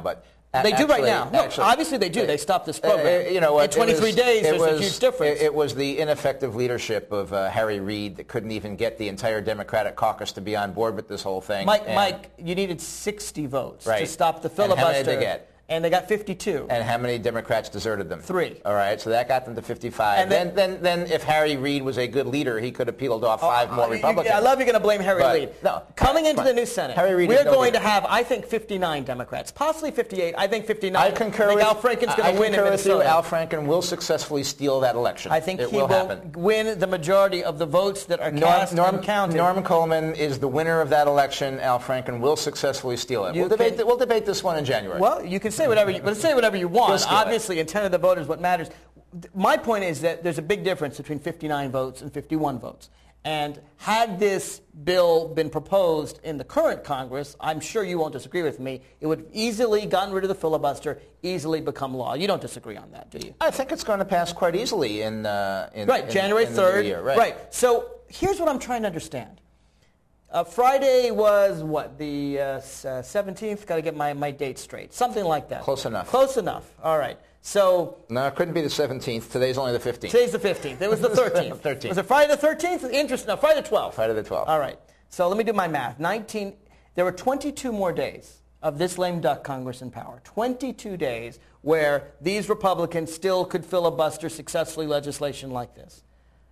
They actually, do right now. No, actually, obviously they do. They stopped this program. Uh, you know what? In twenty-three was, days, there's was, a huge difference. It, it was the ineffective leadership of uh, Harry Reid that couldn't even get the entire Democratic caucus to be on board with this whole thing. Mike, and, Mike, you needed sixty votes right. to stop the And filibuster. how many did they get? And they got fifty-two. And how many Democrats deserted them? Three. All right, so that got them to fifty-five. And then, then, then, if Harry Reid was a good leader, he could have peeled off five Oh, more you- Republicans. I love you're going to blame Harry But, Reid. no, Coming into but the new Senate, Harry Reid we're is no going leader. to have, I think, fifty-nine Democrats, possibly fifty-eight. I think fifty-nine. I concur I think with Al Franken's I going to win in concur with you. Minnesota. Al Franken will successfully steal that election. I think it he will, will happen. win the majority of the votes that are Norm, cast Norm, and counted. Norm Coleman is the winner of that election. Al Franken will successfully steal it. You We'll debate, can- th- we'll debate this one in January. Well, you can say whatever you, but say whatever you He'll want. steal it. Obviously, intent of the vote is what matters. My point is that there's a big difference between fifty-nine votes and fifty-one votes. And had this bill been proposed in the current Congress, I'm sure you won't disagree with me, it would have easily gotten rid of the filibuster, easily become law. You don't disagree on that, do you? I think it's going to pass quite easily in, uh, in Right, in, January in the new third. year. Right. So here's what I'm trying to understand. Uh, Friday was, what, the uh, s- uh, seventeenth? Got to get my, my date straight. Something like that. Close enough. Close enough. All right. So No, it couldn't be the seventeenth. Today's only the fifteenth. today's the fifteenth. It was the thirteenth. thirteenth. Was it Friday the thirteenth? Interesting. No, Friday the twelfth. Friday the twelfth. All right. So let me do my math. nineteen. There were twenty-two more days of this lame duck Congress in power. twenty-two days where these Republicans still could filibuster successfully legislation like this.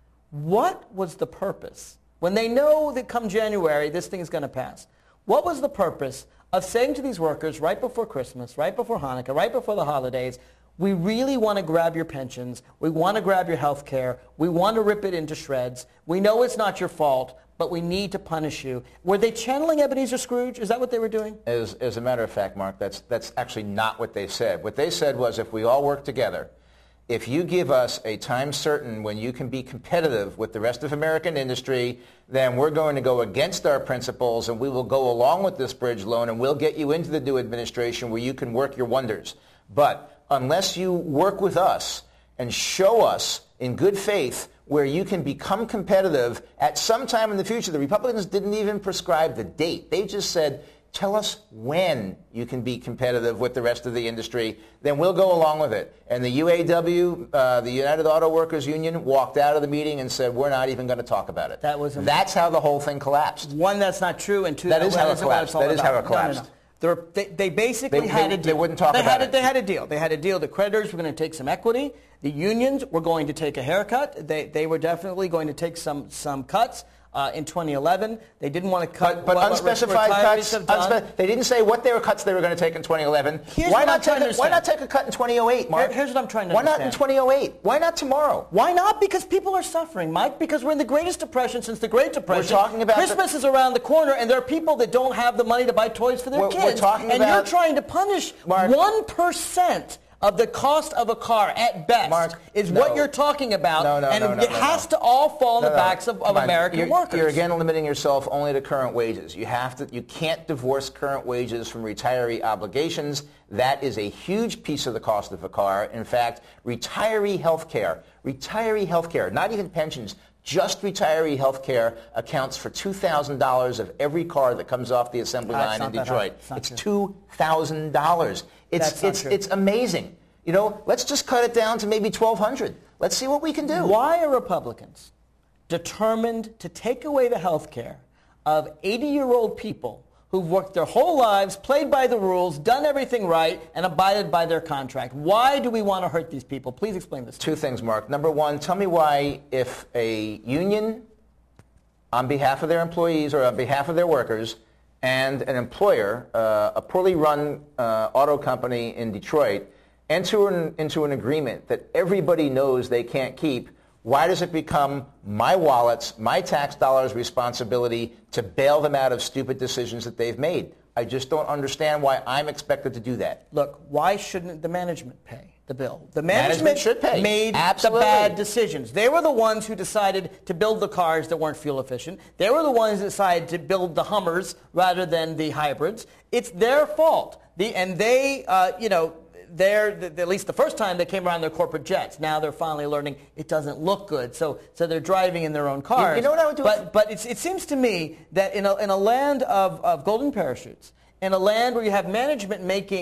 What was the purpose? When they know that come January, this thing is going to pass. What was the purpose of saying to these workers right before Christmas, right before Hanukkah, right before the holidays, we really want to grab your pensions, we want to grab your health care, we want to rip it into shreds, we know it's not your fault, but we need to punish you. Were they channeling Ebenezer Scrooge? Is that what they were doing? As, as a matter of fact, Mark, that's, that's actually not what they said. What they said was if we all work together, if you give us a time certain when you can be competitive with the rest of American industry, then we're going to go against our principles and we will go along with this bridge loan and we'll get you into the new administration where you can work your wonders. But unless you work with us and show us in good faith where you can become competitive at some time in the future, the Republicans didn't even prescribe the date. They just said, tell us when you can be competitive with the rest of the industry, then we'll go along with it. And the U A W, uh, the United Auto Workers Union, walked out of the meeting and said, we're not even going to talk about it. That was a- That's how the whole thing collapsed. One, that's not true, and two, That is how it isn't what it's collapsed. all That is about. how it collapsed. No, no, no. They, were, they, they basically They- had they- a deal. they wouldn't talk they about had it. A, they had a deal. They had a deal. The creditors were going to take some equity. The unions were going to take a haircut. They, they were definitely going to take some, some cuts. Uh, in twenty eleven, they didn't want to cut. But, but what, unspecified what cuts, have done. unspe- they didn't say what they were cuts they were going to take in twenty eleven. Here's why what not I'm trying take to a, Why not understand. take a cut in twenty oh eight, Mark? Here- here's what I'm trying to Why not in understand. twenty oh eight? Why not tomorrow? Why not? Because people are suffering, Mike. Because we're in the greatest depression since the Great Depression. talking about Christmas the- is around the corner, and there are people that don't have the money to buy toys for their We're- kids. we're talking and about- you're trying to punish Mark- one percent of the cost of a car at best. Mark, is no. what you're talking about, No, no, and no, no, it no, has no. to all fall on No, the no. backs of, of Come on. American you're, workers. You're again limiting yourself only to current wages. You have to. You can't divorce current wages from retiree obligations. That is a huge piece of the cost of a car. In fact, retiree health care, retiree health care, not even pensions, just retiree health care accounts for two thousand dollars of every car that comes off the assembly That's line in not that high. Detroit. It's not It's true. two thousand dollars. It's That's not it's true. it's amazing. You know, let's just cut it down to maybe twelve hundred. Let's see what we can do. Why are Republicans determined to take away the health care of eighty-year-old people who've worked their whole lives, played by the rules, done everything right, and abided by their contract? Why do we want to hurt these people? Please explain this. Two things, Mark. Number one, tell me why if a union on behalf of their employees or on behalf of their workers and an employer, uh, a poorly run uh, auto company in Detroit, enter an, into an agreement that everybody knows they can't keep, why does it become my wallet's, my tax dollars' responsibility to bail them out of stupid decisions that they've made? I just don't understand why I'm expected to do that. Look, why shouldn't the management pay the bill? The Management management, should pay. made Absolutely. the bad decisions. They were the ones who decided to build the cars that weren't fuel efficient. They were the ones who decided to build the Hummers rather than the hybrids. It's their fault. The, and they, uh, you know, they're, the, at least the first time they came around their corporate jets. Now they're finally learning it doesn't look good. So, so they're driving in their own cars. You know what I would do But, if- but it's, it seems to me that in a, in a land of, of golden parachutes, in a land where you have management making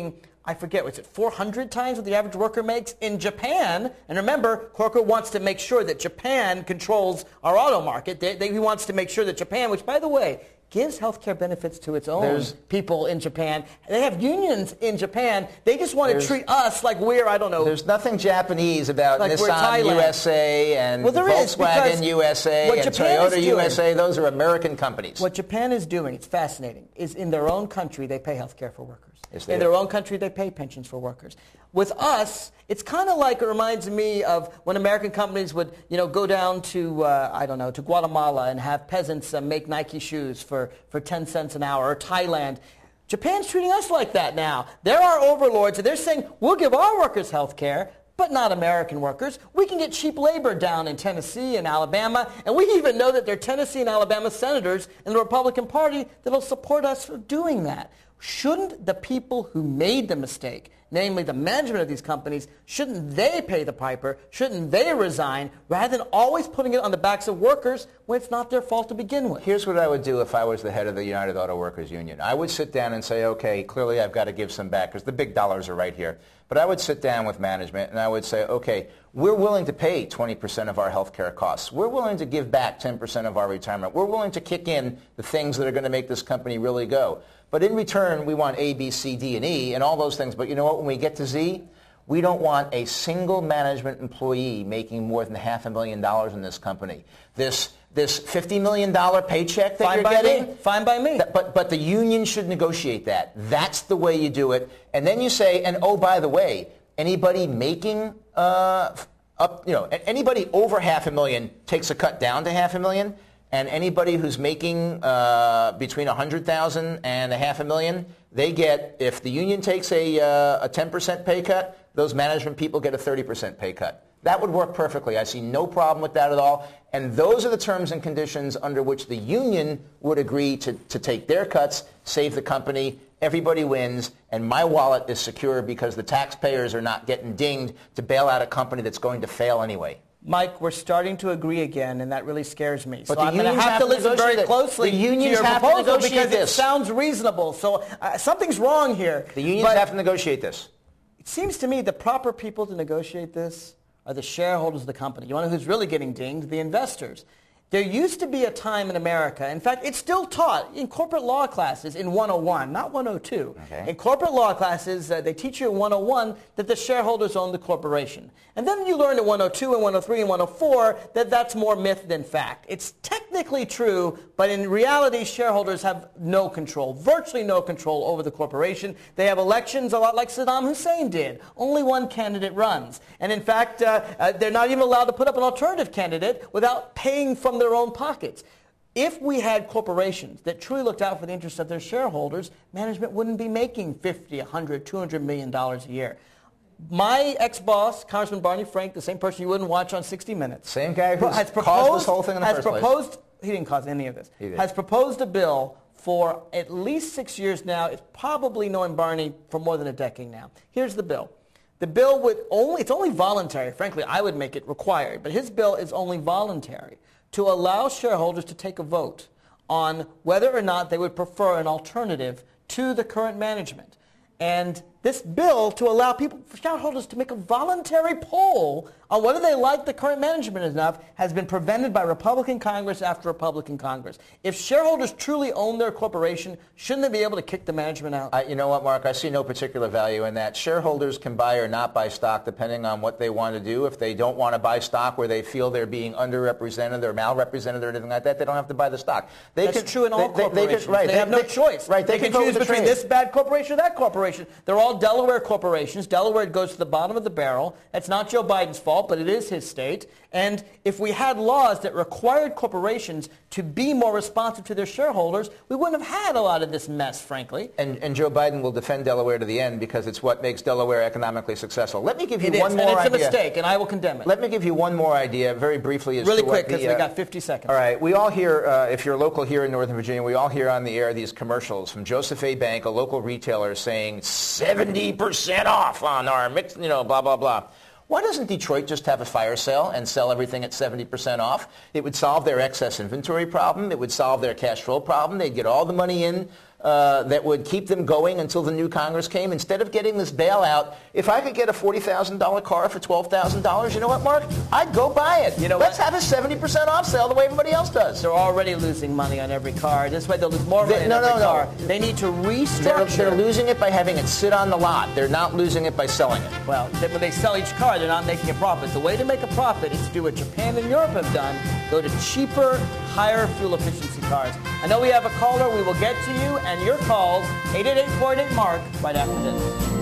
I forget, was it four hundred times what the average worker makes in Japan? And remember, Corker wants to make sure that Japan controls our auto market. They, they, he wants to make sure that Japan, which, by the way, gives health care benefits to its own there's, people in Japan. They have unions in Japan. They just want to treat us like we're, I don't know. There's nothing Japanese about like Nissan U S A and well, Volkswagen U S A and Japan Toyota U S A. Those are American companies. What Japan is doing, it's fascinating, is in their own country they pay health care for workers. Yes, they in do. their own country they pay pensions for workers. With us, it's kind of like, it reminds me of when American companies would, you know, go down to, uh, I don't know, to Guatemala and have peasants uh, make Nike shoes for, for ten cents an hour, or Thailand. Japan's treating us like that now. They're our overlords, and they're saying, we'll give our workers health care, but not American workers. We can get cheap labor down in Tennessee and Alabama, and we even know that there are Tennessee and Alabama senators in the Republican Party that will support us for doing that. Shouldn't the people who made the mistake, namely the management of these companies, shouldn't they pay the piper? Shouldn't they resign rather than always putting it on the backs of workers when it's not their fault to begin with? Here's what I would do if I was the head of the United Auto Workers Union. I would sit down and say, okay, clearly I've got to give some back because the big dollars are right here. But I would sit down with management and I would say, okay, we're willing to pay twenty percent of our health care costs. We're willing to give back ten percent of our retirement. We're willing to kick in the things that are going to make this company really go. But in return, we want A, B, C, D, and E, and all those things. But you know what? When we get to Z, we don't want a single management employee making more than half a million dollars in this company. This this fifty million dollars paycheck that Fine you're by getting, me. Fine by me. Th- but, but the union should negotiate that. That's the way you do it. And then you say, and oh, by the way, anybody making uh, up, you know, anybody over half a million takes a cut down to half a million. And anybody who's making uh, between one hundred thousand dollars and a half a million, they get, if the union takes a, uh, a ten percent pay cut, those management people get a thirty percent pay cut. That would work perfectly. I see no problem with that at all. And those are the terms and conditions under which the union would agree to, to take their cuts, save the company. Everybody wins, and my wallet is secure because the taxpayers are not getting dinged to bail out a company that's going to fail anyway. Mike, we're starting to agree again, and that really scares me. But so the I'm going to unions have have to to listen very negotiate it. closely The to unions your have to proposal negotiate because this. it sounds reasonable. So uh, something's wrong here. The unions But have to negotiate this. it seems to me the proper people to negotiate this are the shareholders of the company. You want to know who's really getting dinged? The investors. There used to be a time in America, in fact, it's still taught in corporate law classes in one oh one, not one oh two. Okay. In corporate law classes, uh, they teach you in one oh one that the shareholders own the corporation. And then you learn in one oh two and one oh three and one oh four that that's more myth than fact. It's technically true, but in reality, shareholders have no control, virtually no control over the corporation. They have elections a lot like Saddam Hussein did. Only one candidate runs. And in fact, uh, uh, they're not even allowed to put up an alternative candidate without paying from their own pockets. If we had corporations that truly looked out for the interests of their shareholders, management wouldn't be making fifty, one hundred, two hundred million dollars a year. My ex-boss, Congressman Barney Frank, the same person you wouldn't watch on sixty minutes, Same guy who has proposed, caused this whole thing in the has first place. proposed, he didn't cause any of this, He did. has proposed a bill for at least six years now. It's probably knowing Barney for more than a decade now. Here's the bill. The bill would only, it's only voluntary. Frankly, I would make it required, but his bill is only voluntary to allow shareholders to take a vote on whether or not they would prefer an alternative to the current management. And this bill to allow people, shareholders to make a voluntary poll on whether they like the current management enough has been prevented by Republican Congress after Republican Congress. If shareholders truly own their corporation, shouldn't they be able to kick the management out? I, you know what, Mark? I see no particular value in that. Shareholders can buy or not buy stock depending on what they want to do. If they don't want to buy stock where they feel they're being underrepresented or malrepresented or anything like that, they don't have to buy the stock. They That's could, true in all they, they, corporations. They, could, right, they, they have no they, choice. Right, they, they can vote choose with the between trade. this bad corporation or that corporation. They're all Delaware corporations. Delaware goes to the bottom of the barrel. That's not Joe Biden's fault, but it is his state. And if we had laws that required corporations to be more responsive to their shareholders, we wouldn't have had a lot of this mess, frankly. And, and Joe Biden will defend Delaware to the end because it's what makes Delaware economically successful. Let me give you It one is, more and it's idea. a mistake, and I will condemn it. Let me give you one more idea very briefly. As really to what quick, because the, we uh, got fifty seconds. All right. We all hear, uh, if you're local here in Northern Virginia, we all hear on the air these commercials from Joseph A. Bank, a local retailer, saying seventy percent off on our mix, you know, blah, blah, blah. Why doesn't Detroit just have a fire sale and sell everything at seventy percent off? It would solve their excess inventory problem. It would solve their cash flow problem. They'd get all the money in uh, that would keep them going until the new Congress came. Instead of getting this bailout, if I could get a forty thousand dollars car for twelve thousand dollars, you know what, Mark? I'd go buy it. You know Let's what? have a seventy percent off sale the way everybody else does. They're already losing money on every car. This way they'll lose more money They- on no, every no, no. car. They need to They're, restructure. they're losing it by having it sit on the lot. They're not losing it by selling it. Well, they, when they sell each car, they're not making a profit. The way to make a profit is to do what Japan and Europe have done. Go to cheaper, higher fuel efficiency cars. I know we have a caller. We will get to you and your calls. eight eight eight, four eight eight, MARK right after this.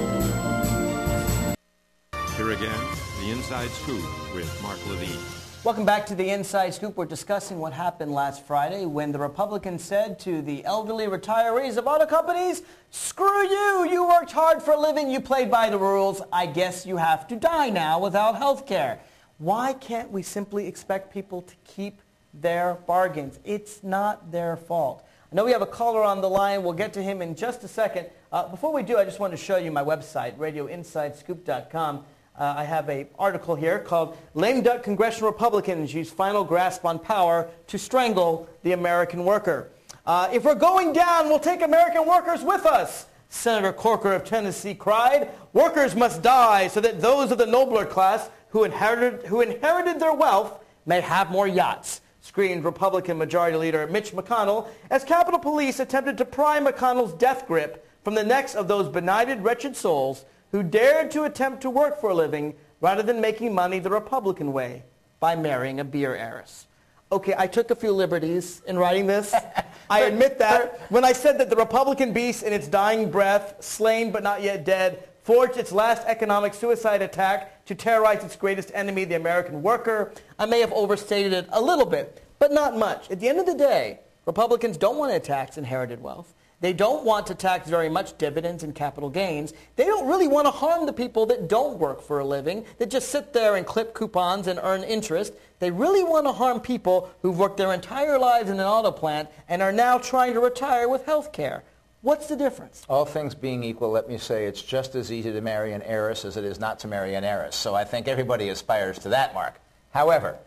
Here again, the Inside Scoop with Mark Levine. Welcome back to the Inside Scoop. We're discussing what happened last Friday when the Republicans said to the elderly retirees of auto companies, screw you, you worked hard for a living, you played by the rules, I guess you have to die now without health care. Why can't we simply expect people to keep their bargains? It's not their fault. I know we have a caller on the line. We'll get to him in just a second. Uh, before we do, I just want to show you my website, radio inside scoop dot com. Uh, I have an article here called Lame Duck Congressional Republicans Use Final Grasp on Power to Strangle the American Worker. Uh, if we're going down, we'll take American workers with us, Senator Corker of Tennessee cried. Workers must die so that those of the nobler class who inherited, who inherited their wealth may have more yachts, screamed Republican Majority Leader Mitch McConnell as Capitol Police attempted to pry McConnell's death grip from the necks of those benighted, wretched souls who dared to attempt to work for a living rather than making money the Republican way, by marrying a beer heiress. Okay, I took a few liberties in writing this. I admit that. When I said that the Republican beast in its dying breath, slain but not yet dead, forged its last economic suicide attack to terrorize its greatest enemy, the American worker, I may have overstated it a little bit, but not much. At the end of the day, Republicans don't want to tax inherited wealth. They don't want to tax very much dividends and capital gains. They don't really want to harm the people that don't work for a living, that just sit there and clip coupons and earn interest. They really want to harm people who've worked their entire lives in an auto plant and are now trying to retire with health care. What's the difference? All things being equal, let me say it's just as easy to marry an heiress as it is not to marry an heiress. So I think everybody aspires to that, Mark. However,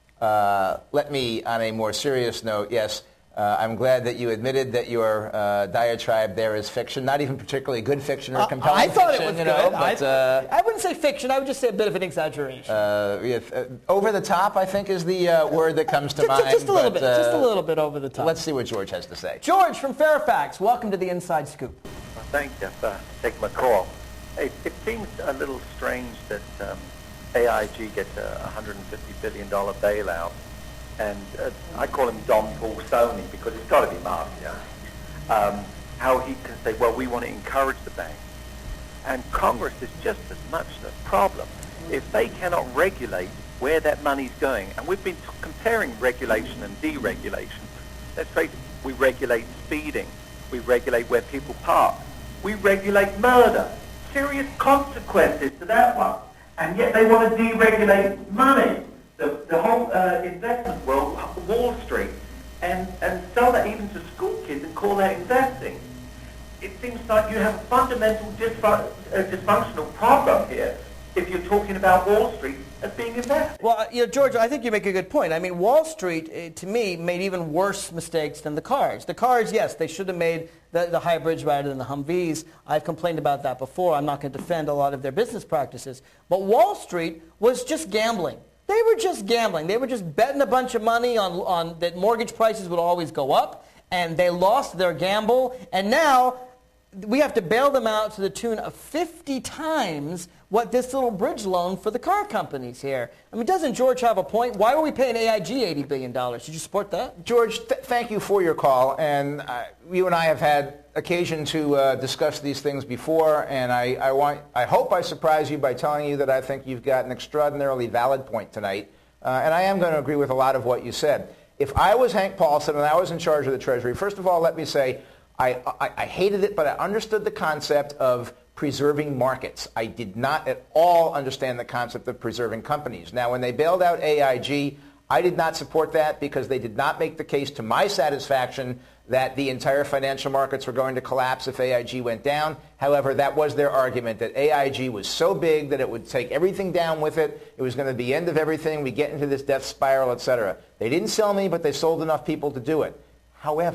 uh, let me, on a more serious note, yes, Uh, I'm glad that you admitted that your uh, diatribe there is fiction, not even particularly good fiction or compelling uh, I thought fiction, it was you good. know, but, I, uh, I wouldn't say fiction. I would just say a bit of an exaggeration. Uh, if, uh, over the top, I think, is the uh, word that comes to just, mind. Just a little but, bit. Uh, just a little bit over the top. Let's see what George has to say. George from Fairfax, welcome to the Inside Scoop. Well, thank you for taking my call. It, it seems a little strange that um, A I G gets a one hundred fifty billion dollars bailout. And uh, I call him Don Paulsoni because it's got to be mafia. Um, how he can say, well, we want to encourage the bank. And Congress is just as much the problem. If they cannot regulate where that money's going, and we've been t- comparing regulation and deregulation. Let's face it, we regulate speeding. We regulate where people park. We regulate murder. Serious consequences to that one. And yet they want to deregulate money. The, the whole uh, investment world, Wall Street, and, and sell that even to school kids and call that investing. It seems like you have a fundamental dysfun- uh, dysfunctional problem here if you're talking about Wall Street as being invested. Well, you know, George, I think you make a good point. I mean, Wall Street, uh, to me, made even worse mistakes than the cars. The cars, yes, they should have made the, the hybrids rather than the Humvees. I've complained about that before. I'm not going to defend a lot of their business practices. But Wall Street was just gambling. They were just gambling. They were just betting a bunch of money on, on that mortgage prices would always go up, and they lost their gamble. And now we have to bail them out to the tune of fifty times what this little bridge loan for the car companies here. I mean, doesn't George have a point? Why are we paying A I G eighty billion dollars? Did you support that? George, th- thank you for your call. And uh, you and I have had occasion to uh, discuss these things before, and I, I, want, I hope I surprise you by telling you that I think you've got an extraordinarily valid point tonight. Uh, and I am going to agree with a lot of what you said. If I was Hank Paulson and I was in charge of the Treasury, first of all, let me say I, I, I hated it, but I understood the concept of preserving markets. I did not at all understand the concept of preserving companies. Now, when they bailed out A I G, I did not support that because they did not make the case to my satisfaction that the entire financial markets were going to collapse if A I G went down. However, that was their argument, that A I G was so big that it would take everything down with it. It was going to be the end of everything. We get into this death spiral, et cetera. They didn't sell me, but they sold enough people to do it. However,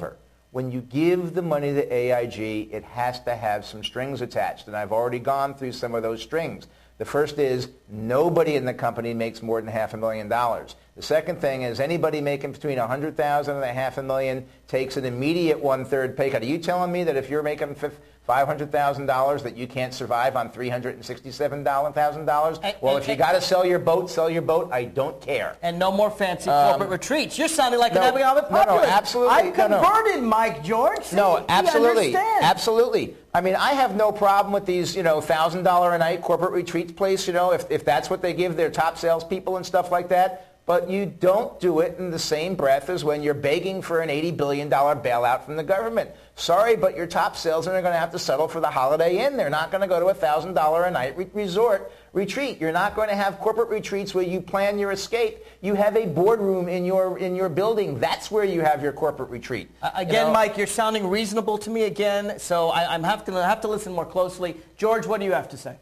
when you give the money to A I G, it has to have some strings attached. And I've already gone through some of those strings. The first is nobody in the company makes more than half a million dollars. The second thing is anybody making between one hundred thousand dollars and a half a million takes an immediate one-third pay cut. Are you telling me that if you're making five hundred thousand dollars that you can't survive on three hundred sixty-seven thousand dollars? Well, if you got to sell your boat, sell your boat. I don't care. And no more fancy Um, corporate retreats. You're sounding like no, an economic no, no, populist. absolutely. I've No, no. converted Mike George. See, No, he absolutely, understands. absolutely. I mean, I have no problem with these, you know, thousand dollar a night corporate retreats place. You know, if if that's what they give their top salespeople and stuff like that. But you don't do it in the same breath as when you're begging for an eighty billion dollars bailout from the government. Sorry, but your top salesmen are going to have to settle for the Holiday Inn. They're not going to go to a one thousand dollars a night re- resort retreat. You're not going to have corporate retreats where you plan your escape. You have a boardroom in your in your building. That's where you have your corporate retreat. Uh, again, You know? Mike, you're sounding reasonable to me again, so I, I'm have to have to listen more closely. George, what do you have to say?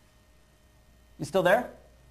You still there?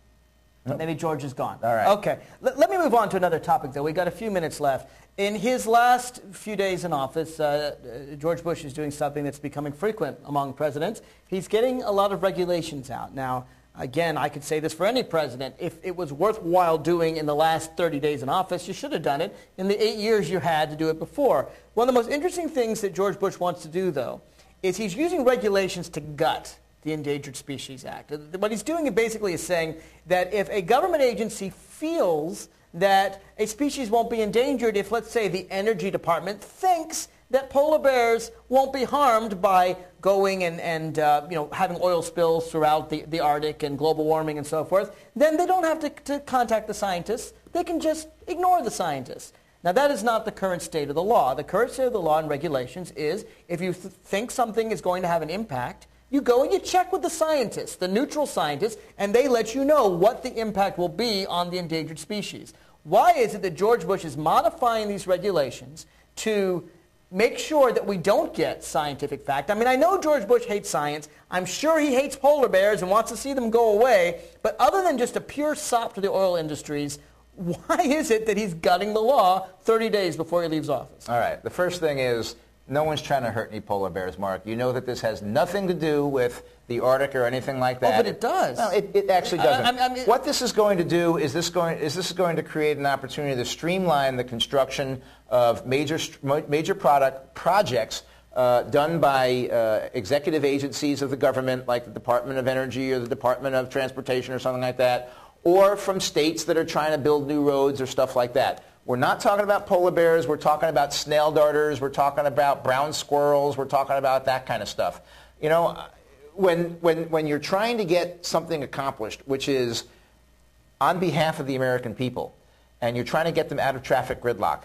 Nope. Maybe George is gone. All right. Okay. L- let me move on to another topic, though. We've got a few minutes left. In his last few days in office, uh, uh, George Bush is doing something that's becoming frequent among presidents. He's getting a lot of regulations out. Now, again, I could say this for any president. If it was worthwhile doing in the last thirty days in office, you should have done it in the eight years you had to do it before. One of the most interesting things that George Bush wants to do, though, is he's using regulations to gut the Endangered Species Act. What he's doing basically is saying that if a government agency feels that a species won't be endangered, if, let's say, the Energy Department thinks that polar bears won't be harmed by going and, and uh, you know, having oil spills throughout the, the Arctic and global warming and so forth, then they don't have to, to contact the scientists. They can just ignore the scientists. Now, that is not the current state of the law. The current state of the law and regulations is if you th- think something is going to have an impact, you go and you check with the scientists, the neutral scientists, and they let you know what the impact will be on the endangered species. Why is it that George Bush is modifying these regulations to make sure that we don't get scientific fact? I mean, I know George Bush hates science. I'm sure he hates polar bears and wants to see them go away. But other than just a pure sop to the oil industries, why is it that he's gutting the law thirty days before he leaves office? All right. The first thing is, no one's trying to hurt any polar bears, Mark. You know that this has nothing to do with the Arctic or anything like that. Oh, but it does. No, it, it actually doesn't. I, I mean, what this is going to do is this going is this is going to create an opportunity to streamline the construction of major major product projects uh, done by uh, executive agencies of the government, like the Department of Energy or the Department of Transportation or something like that, or from states that are trying to build new roads or stuff like that. We're not talking about polar bears. We're talking about snail darters. We're talking about brown squirrels. We're talking about that kind of stuff. You know, when, when, when you're trying to get something accomplished, which is on behalf of the American people, and you're trying to get them out of traffic gridlock,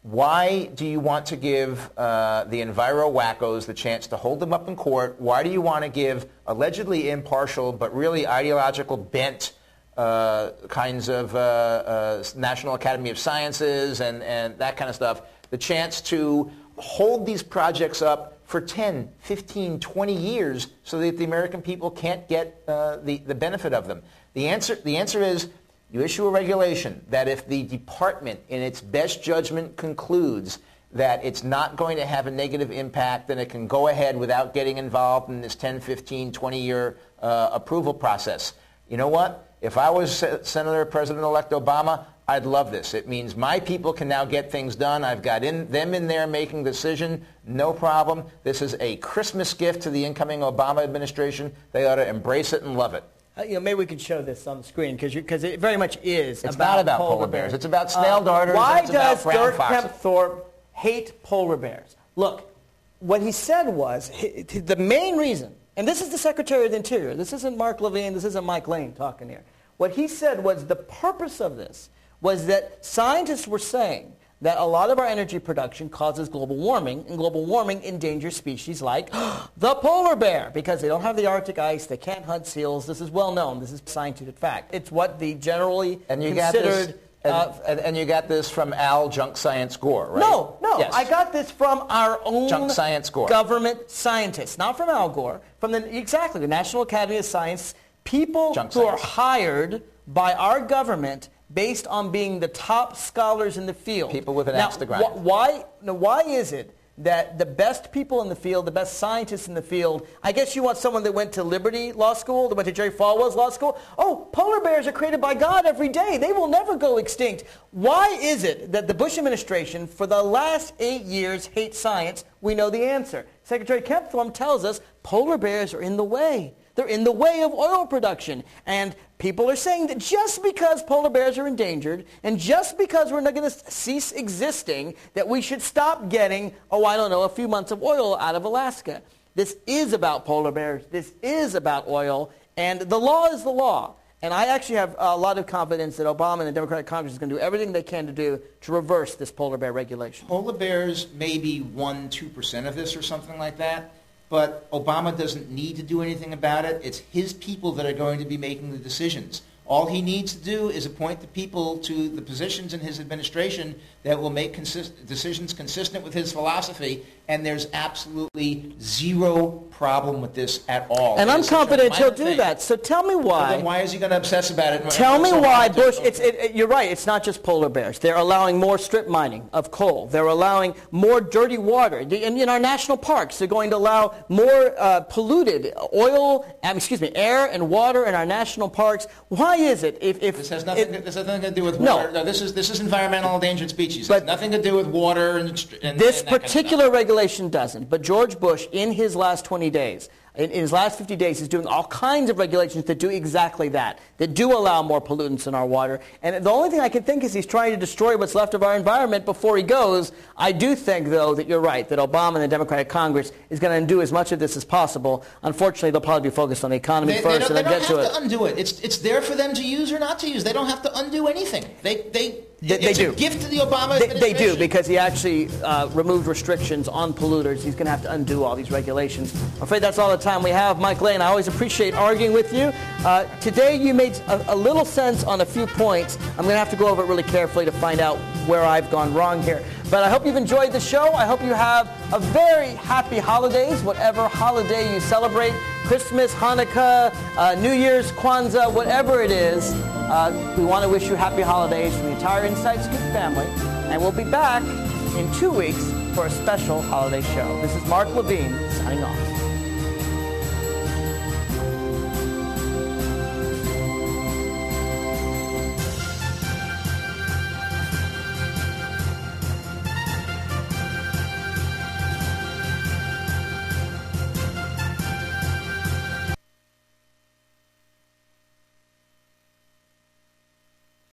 why do you want to give uh, the enviro wackos the chance to hold them up in court? Why do you want to give allegedly impartial but really ideological bent Uh, kinds of uh, uh, National Academy of Sciences and, and that kind of stuff, the chance to hold these projects up for ten, fifteen, twenty years so that the American people can't get uh, the, the benefit of them? The answer, the answer is you issue a regulation that if the department in its best judgment concludes that it's not going to have a negative impact, then it can go ahead without getting involved in this ten, fifteen, twenty-year uh, approval process. You know what? If I was Senator President-elect Obama, I'd love this. It means my people can now get things done. I've got in, them in there making the decision. No problem. This is a Christmas gift to the incoming Obama administration. They ought to embrace it and love it. Uh, you know, maybe we could show this on the screen because it very much is It's about not about polar, polar bears. bears. It's about snail darters. Uh, why and it's about does brown Dirk foxes. Kemp Thorpe hate polar bears? Look, what he said was he, the main reason, and this is the Secretary of the Interior. This isn't Mark Levine. This isn't Mike Lane talking here. What he said was the purpose of this was that scientists were saying that a lot of our energy production causes global warming, and global warming endangers species like the polar bear because they don't have the Arctic ice, they can't hunt seals. This is well known. This is scientific fact. It's what the generally and you considered... Got this, and, uh, and, and you got this from Al Junk Science Gore, right? No, no. Yes. I got this from our own Junk Science Gore. government scientists, not from Al Gore, from the exactly the National Academy of Science. People Junk who science. are hired by our government based on being the top scholars in the field. People with an now, axe to grind. Wh- why, now, why is it that the best people in the field, the best scientists in the field, I guess you want someone that went to Liberty Law School, that went to Jerry Falwell's law school. Oh, polar bears are created by God every day. They will never go extinct. Why is it that the Bush administration, for the last eight years, hates science? We know the answer. Secretary Kempthorne tells us polar bears are in the way. They're in the way of oil production. And people are saying that just because polar bears are endangered and just because we're not going to cease existing, that we should stop getting, oh, I don't know, a few months of oil out of Alaska. This is about polar bears. This is about oil. And the law is the law. And I actually have a lot of confidence that Obama and the Democratic Congress is going to do everything they can to do to reverse this polar bear regulation. Polar bears may be one, two percent of this or something like that. But Obama doesn't need to do anything about it. It's his people that are going to be making the decisions. All he needs to do is appoint the people to the positions in his administration that will make consist- decisions consistent with his philosophy, and there's absolutely zero problem with this at all. And I'm It's such a confident he'll minor do thing. that. So tell me So why. then why is he going to obsess about it? Tell me So why hard to- Bush, it's, it, it, you're right, it's not just polar bears. They're allowing more strip mining of coal. They're allowing more dirty water. The- In, in our national parks, they're going to allow more uh, polluted oil, um, excuse me, air and water in our national parks. Why is it? If, if This has nothing. it- this has nothing to do with No. water. No, this is this is environmental endangered species. But It has nothing to do with water and, and This and that kind of particular stuff. regulation doesn't, but George Bush, in his last twenty days, in, in his last fifty days, is doing all kinds of regulations that do exactly that, that do allow more pollutants in our water. And the only thing I can think is he's trying to destroy what's left of our environment before he goes. I do think, though, that you're right, that Obama and the Democratic Congress is going to undo as much of this as possible. Unfortunately, they'll probably be focused on the economy They, first they don't, and they then don't get to have it. to undo it. It's it's there for them to use or not to use. They don't have to undo anything. They they. They- it's they a do. gift to the Obama They, administration. they do, because he actually uh, removed restrictions on polluters. He's going to have to undo all these regulations. I'm afraid that's all the time we have. Mike Lane, I always appreciate arguing with you. Uh, today you made a, a little sense on a few points. I'm going to have to go over it really carefully to find out where I've gone wrong here. But I hope you've enjoyed the show. I hope you have a very happy holidays, whatever holiday you celebrate. Christmas, Hanukkah, uh, New Year's, Kwanzaa, whatever it is. Uh, we want to wish you happy holidays from the entire Inside Scoop family. And we'll be back in two weeks for a special holiday show. This is Mark Levine signing off.